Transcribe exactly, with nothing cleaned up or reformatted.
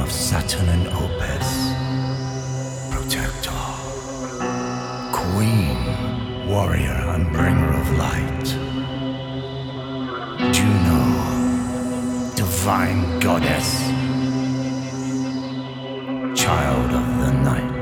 of Saturn and Opus, protector, queen, warrior and bringer of light, Juno, divine goddess, child of the night.